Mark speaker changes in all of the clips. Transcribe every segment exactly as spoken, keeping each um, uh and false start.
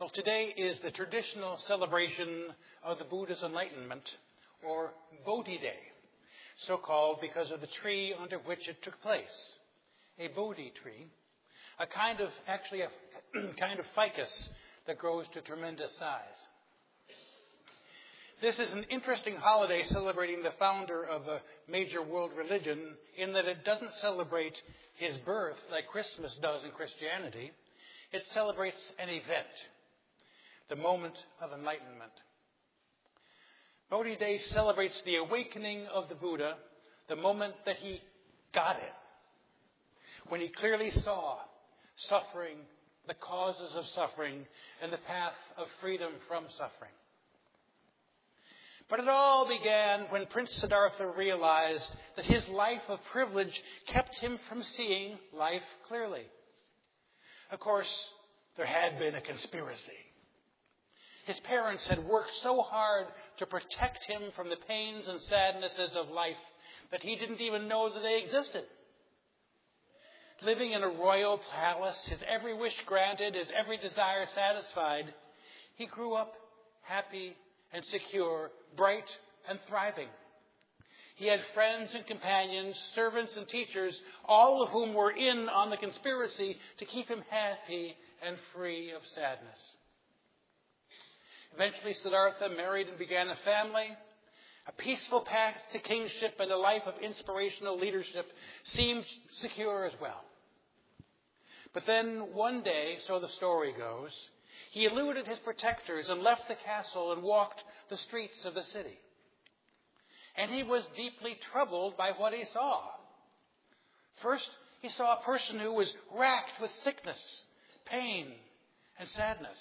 Speaker 1: Well, today is the traditional celebration of the Buddha's enlightenment, or Bodhi Day, so called because of the tree under which it took place, a Bodhi tree, a kind of, actually a kind of ficus that grows to tremendous size. This is an interesting holiday celebrating the founder of a major world religion in that it doesn't celebrate his birth like Christmas does in Christianity. It celebrates an event, the moment of enlightenment. Bodhi Day celebrates the awakening of the Buddha, the moment that he got it, when he clearly saw suffering, the causes of suffering, and the path of freedom from suffering. But it all began when Prince Siddhartha realized that his life of privilege kept him from seeing life clearly. Of course, there had been a conspiracy. His parents had worked so hard to protect him from the pains and sadnesses of life that he didn't even know that they existed. Living in a royal palace, his every wish granted, his every desire satisfied, he grew up happy and secure, bright and thriving. He had friends and companions, servants and teachers, all of whom were in on the conspiracy to keep him happy and free of sadness. Eventually, Siddhartha married and began a family. A peaceful path to kingship and a life of inspirational leadership seemed secure as well. But then one day, so the story goes, he eluded his protectors and left the castle and walked the streets of the city. And he was deeply troubled by what he saw. First, he saw a person who was racked with sickness, pain, and sadness.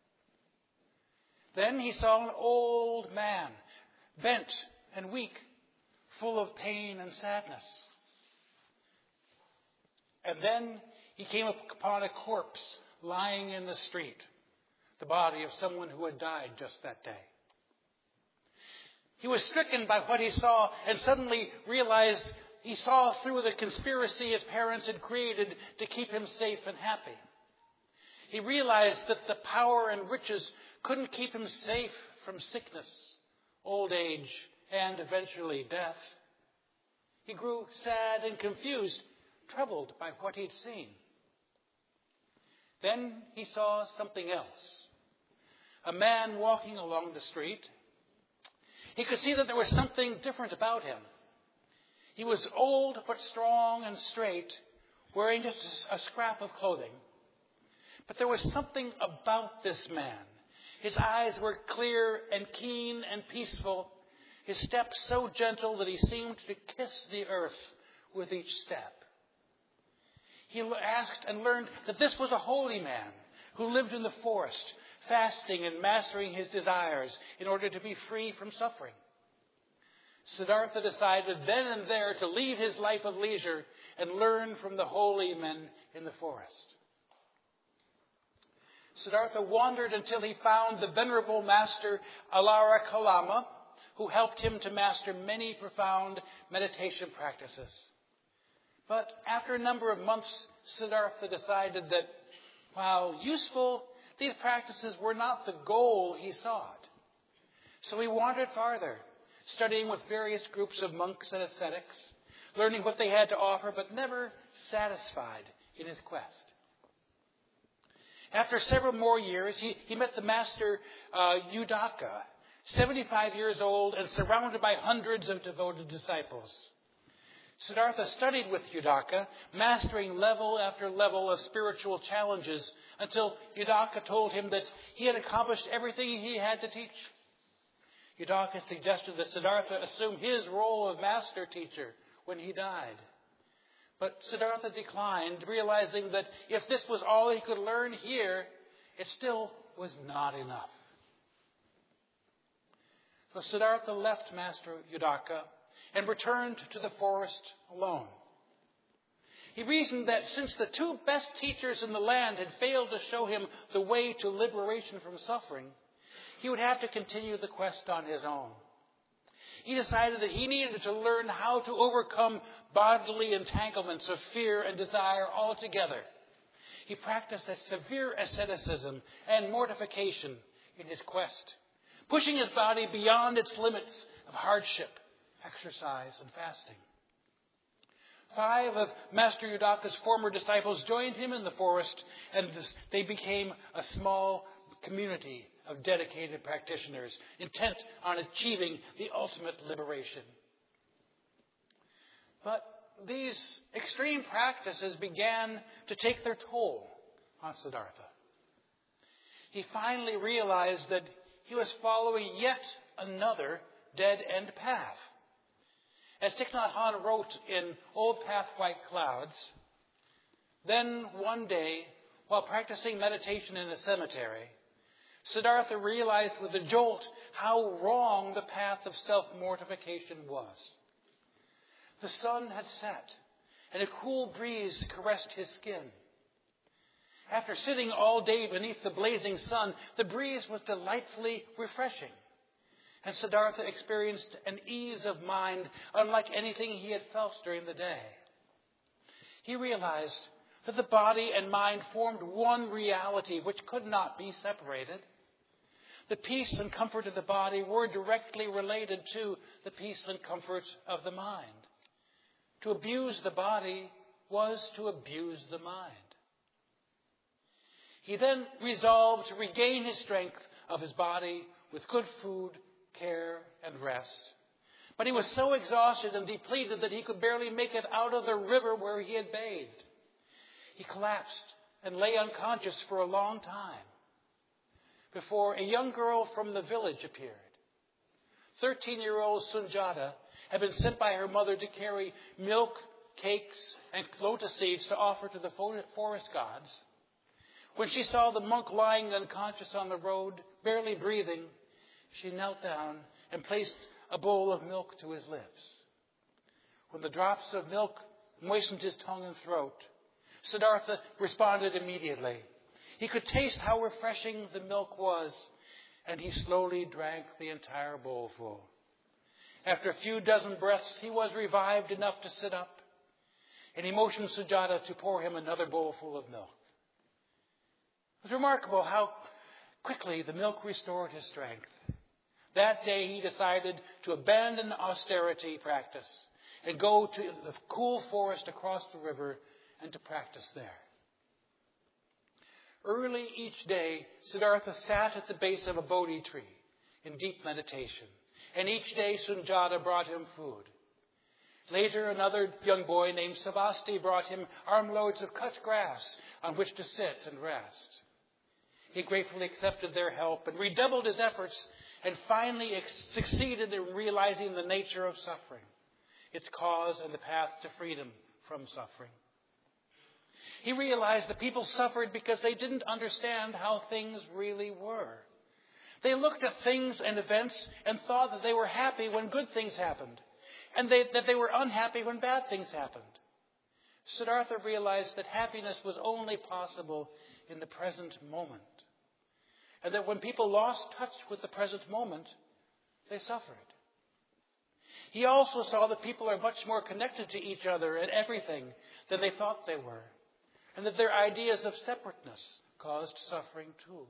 Speaker 1: Then he saw an old man, bent and weak, full of pain and sadness. And then he came upon a corpse lying in the street, the body of someone who had died just that day. He was stricken by what he saw and suddenly realized he saw through the conspiracy his parents had created to keep him safe and happy. He realized that the power and riches couldn't keep him safe from sickness, old age, and eventually death. He grew sad and confused, troubled by what he'd seen. Then he saw something else. A man walking along the street. He could see that there was something different about him. He was old but strong and straight, wearing just a scrap of clothing. But there was something about this man. His eyes were clear and keen and peaceful. His step so gentle that he seemed to kiss the earth with each step. He asked and learned that this was a holy man who lived in the forest, fasting and mastering his desires in order to be free from suffering. Siddhartha decided then and there to leave his life of leisure and learn from the holy men in the forest. Siddhartha wandered until he found the venerable master Alara Kalama, who helped him to master many profound meditation practices. But after a number of months, Siddhartha decided that, while useful, these practices were not the goal he sought. So he wandered farther, studying with various groups of monks and ascetics, learning what they had to offer, but never satisfied in his quest. After several more years, he, he met the master uh, Udaka, seventy-five years old and surrounded by hundreds of devoted disciples. Siddhartha studied with Udaka, mastering level after level of spiritual challenges until Udaka told him that he had accomplished everything he had to teach. Udaka suggested that Siddhartha assume his role of master teacher when he died. But Siddhartha declined, realizing that if this was all he could learn here, it still was not enough. So Siddhartha left Master Udaka and returned to the forest alone. He reasoned that since the two best teachers in the land had failed to show him the way to liberation from suffering, he would have to continue the quest on his own. He decided that he needed to learn how to overcome bodily entanglements of fear and desire altogether. he practiced a severe asceticism and mortification in his quest, pushing his body beyond its limits of hardship, exercise, and fasting. Five of Master Yudaka's former disciples joined him in the forest, and this, they became a small community of dedicated practitioners intent on achieving the ultimate liberation. But these extreme practices began to take their toll on Siddhartha. He finally realized that he was following yet another dead-end path. As Thich Nhat Hanh wrote in Old Path, White Clouds, then one day, while practicing meditation in a cemetery, Siddhartha realized with a jolt how wrong the path of self-mortification was. The sun had set, and a cool breeze caressed his skin. After sitting all day beneath the blazing sun, the breeze was delightfully refreshing, and Siddhartha experienced an ease of mind unlike anything he had felt during the day. He realized that the body and mind formed one reality which could not be separated. The peace and comfort of the body were directly related to the peace and comfort of the mind. To abuse the body was to abuse the mind. He then resolved to regain his strength of his body with good food, care, and rest. But he was so exhausted and depleted that he could barely make it out of the river where he had bathed. He collapsed and lay unconscious for a long time before a young girl from the village appeared. Thirteen-year-old Sunjata had been sent by her mother to carry milk, cakes, and lotus seeds to offer to the forest gods. When she saw the monk lying unconscious on the road, barely breathing, she knelt down and placed a bowl of milk to his lips. When the drops of milk moistened his tongue and throat, Siddhartha responded immediately. He could taste how refreshing the milk was, and he slowly drank the entire bowlful. After a few dozen breaths, he was revived enough to sit up, and he motioned Sujata to pour him another bowlful of milk. It was remarkable how quickly the milk restored his strength. That day he decided to abandon austerity practice and go to the cool forest across the river and to practice there. Early each day, Siddhartha sat at the base of a Bodhi tree in deep meditation, and each day Sunjata brought him food. Later, another young boy named Savasti brought him armloads of cut grass on which to sit and rest. He gratefully accepted their help and redoubled his efforts and finally ex- succeeded in realizing the nature of suffering, its cause and the path to freedom from suffering. He realized that people suffered because they didn't understand how things really were. They looked at things and events and thought that they were happy when good things happened, and they, that they were unhappy when bad things happened. Siddhartha realized that happiness was only possible in the present moment, and that when people lost touch with the present moment, they suffered. He also saw that people are much more connected to each other and everything than they thought they were, and that their ideas of separateness caused suffering too.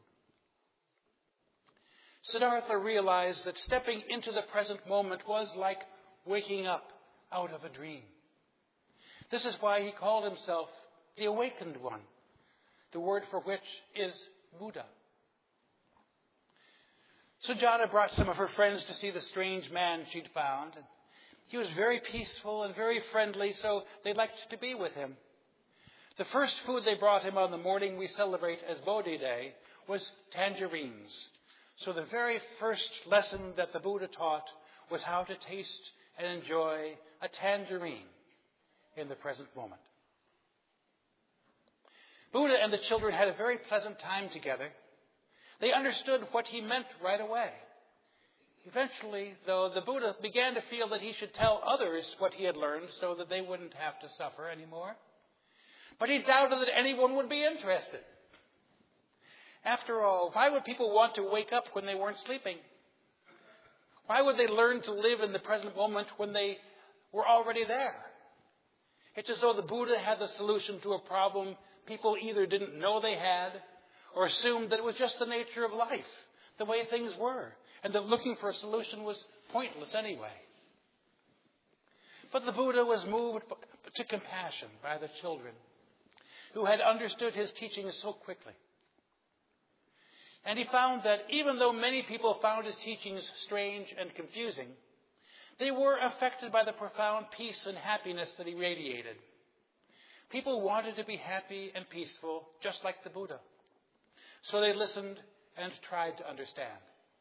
Speaker 1: Siddhartha realized that stepping into the present moment was like waking up out of a dream. This is why he called himself the Awakened One, the word for which is Buddha. Sujata brought some of her friends to see the strange man she'd found. He was very peaceful and very friendly, so they liked to be with him. The first food they brought him on the morning we celebrate as Bodhi Day was tangerines. So the very first lesson that the Buddha taught was how to taste and enjoy a tangerine in the present moment. Buddha and the children had a very pleasant time together. They understood what he meant right away. Eventually, though, the Buddha began to feel that he should tell others what he had learned so that they wouldn't have to suffer anymore. But he doubted that anyone would be interested. After all, why would people want to wake up when they weren't sleeping? Why would they learn to live in the present moment when they were already there? It's as though the Buddha had the solution to a problem people either didn't know they had or assumed that it was just the nature of life, the way things were, and that looking for a solution was pointless anyway. But the Buddha was moved to compassion by the children who had understood his teachings so quickly. And he found that even though many people found his teachings strange and confusing, they were affected by the profound peace and happiness that he radiated. People wanted to be happy and peaceful, just like the Buddha. So they listened and tried to understand.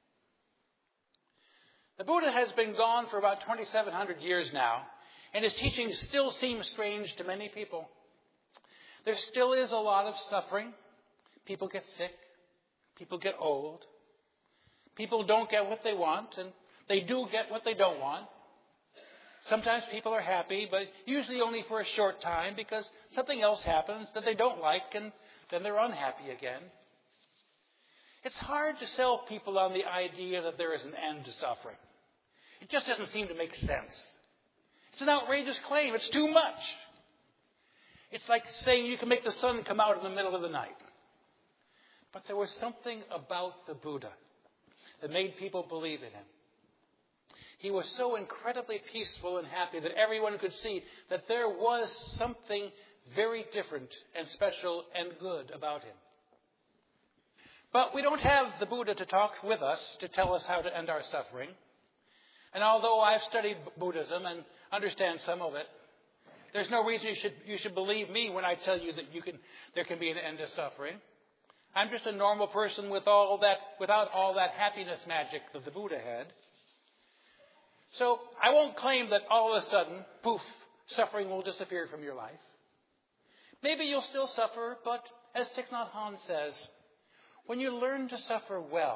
Speaker 1: The Buddha has been gone for about twenty-seven hundred years now, and his teachings still seem strange to many people. There still is a lot of suffering. People get sick. People get old. People don't get what they want, and they do get what they don't want. Sometimes people are happy, but usually only for a short time because something else happens that they don't like, and then they're unhappy again. It's hard to sell people on the idea that there is an end to suffering. It just doesn't seem to make sense. It's an outrageous claim. It's too much. It's like saying you can make the sun come out in the middle of the night. But there was something about the Buddha that made people believe in him. He was so incredibly peaceful and happy that everyone could see that there was something very different and special and good about him. But we don't have the Buddha to talk with us to tell us how to end our suffering. And although I've studied Buddhism and understand some of it, there's no reason you should you should believe me when I tell you that you can there can be an end to suffering. I'm just a normal person with all that without all that happiness magic that the Buddha had. So I won't claim that all of a sudden, poof, suffering will disappear from your life. Maybe you'll still suffer, but as Thich Nhat Hanh says, when you learn to suffer well,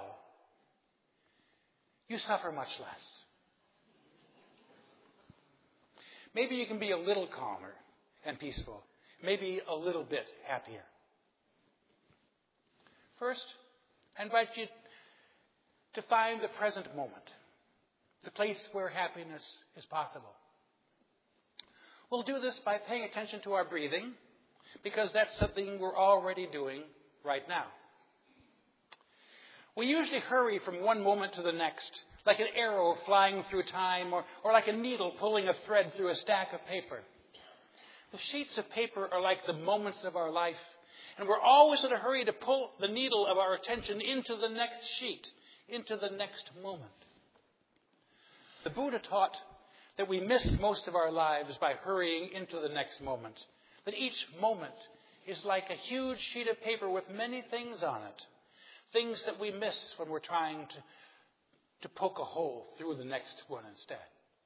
Speaker 1: you suffer much less. Maybe you can be a little calmer and peaceful. Maybe a little bit happier. First, I invite you to find the present moment, the place where happiness is possible. We'll do this by paying attention to our breathing, because that's something we're already doing right now. We usually hurry from one moment to the next, like an arrow flying through time, or, or like a needle pulling a thread through a stack of paper. The sheets of paper are like the moments of our life, and we're always in a hurry to pull the needle of our attention into the next sheet, into the next moment. The Buddha taught that we miss most of our lives by hurrying into the next moment, that each moment is like a huge sheet of paper with many things on it, things that we miss when we're trying to, to poke a hole through the next one instead.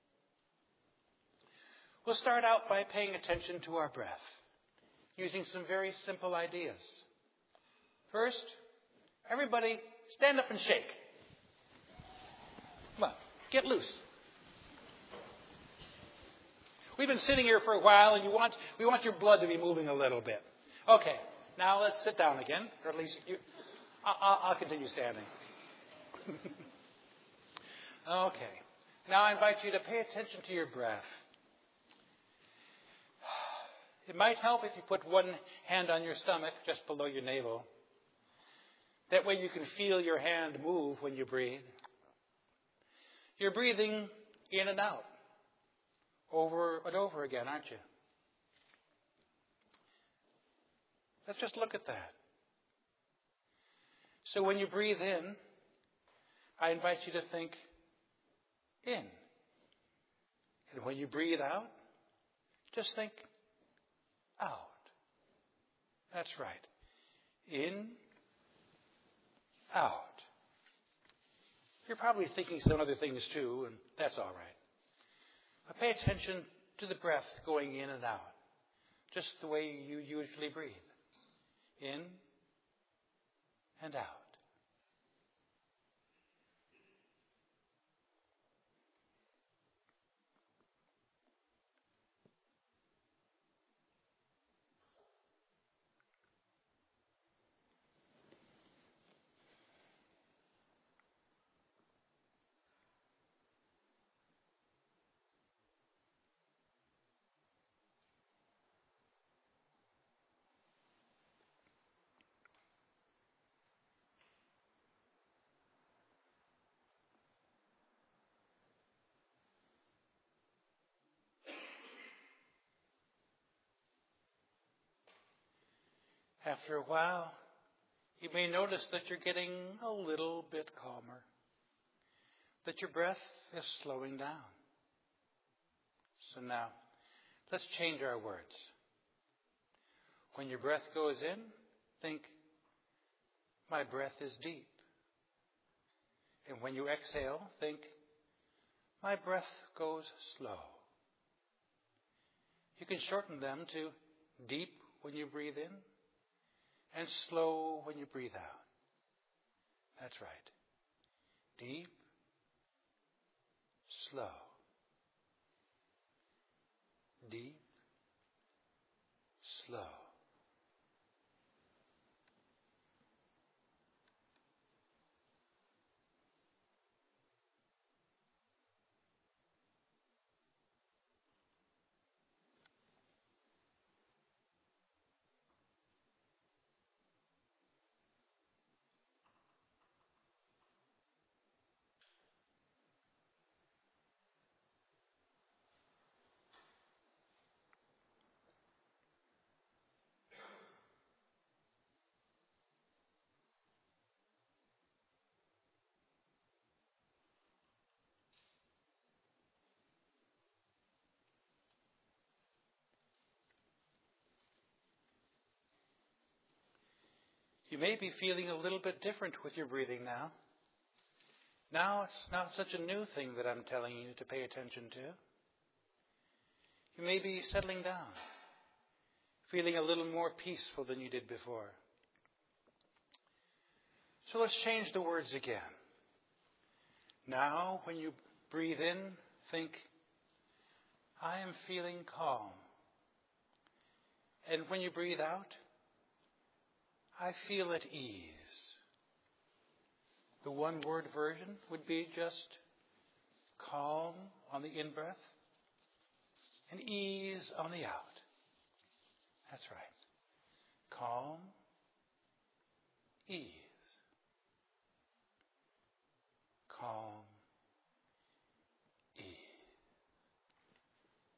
Speaker 1: We'll start out by paying attention to our breath, using some very simple ideas. First, everybody stand up and shake. Come on, get loose. We've been sitting here for a while, and you want we want your blood to be moving a little bit. Okay, now let's sit down again, or at least you, I'll, I'll continue standing. Okay, now I invite you to pay attention to your breath. It might help if you put one hand on your stomach, just below your navel. That way you can feel your hand move when you breathe. You're breathing in and out, over and over again, aren't you? Let's just look at that. So when you breathe in, I invite you to think in. And when you breathe out, just think out. That's right. In, out. You're probably thinking some other things too, and that's all right. But pay attention to the breath going in and out, just the way you usually breathe. In and out. After a while, you may notice that you're getting a little bit calmer, that your breath is slowing down. So now, let's change our words. When your breath goes in, think, my breath is deep. And when you exhale, think, my breath goes slow. You can shorten them to deep when you breathe in and slow when you breathe out. That's right. Deep, slow. Deep, slow. You may be feeling a little bit different with your breathing now. Now it's not such a new thing that I'm telling you to pay attention to. You may be settling down, feeling a little more peaceful than you did before. So let's change the words again. Now, when you breathe in, think, I am feeling calm. And when you breathe out, I feel at ease. The one-word version would be just calm on the in-breath and ease on the out. That's right. Calm